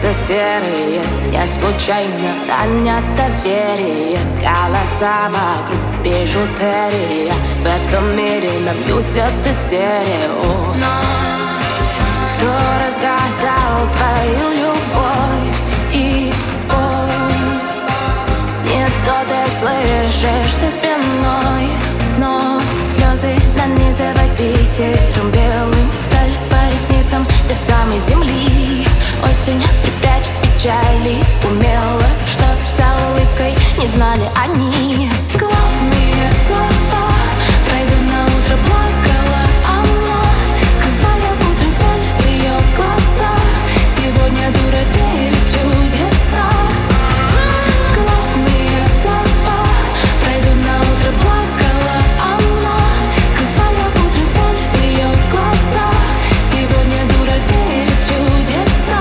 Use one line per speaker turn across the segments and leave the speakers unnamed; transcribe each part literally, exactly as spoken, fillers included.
Лица серые, не случайно ранят доверие. Голоса вокруг бижутерия. В этом мире нам ютят из стерео. Но кто разгадал твою любовь и боль? Не то ты слышишь со спиной, но слезы нанизывать бисером белым вдаль по ресницам до самой земли. Осень, припрячь печали умело, что за улыбкой не знали они. Главные слова пройдут на утро плакала она, скрывая будто соль в ее глазах. Сегодня дура верит в чудеса. Главные слова пройдут на утро плакала она, скрывая будто соль в ее глазах. Сегодня дура верит в чудеса.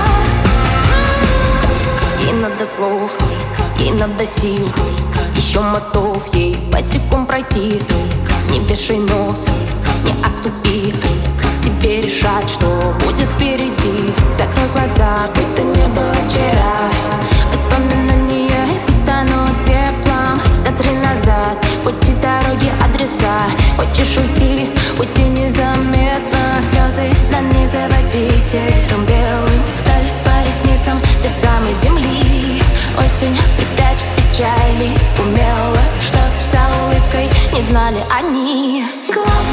Ей надо слов, ей надо сил, еще мостов ей босиком пройти. Не вешай нос, не отступи, тебе решать, что будет впереди. Закрой глаза, будто не было вчера. Воспоминания пусть станут пеплом. Смотри назад, пути, дороги, адреса. Хочешь уйти, уйти незаметно. Слезы нанизывать бисером белым вдаль по ресницам до самой земли. Осень, припрячь печали умело, что за улыбкой не знали они. Главное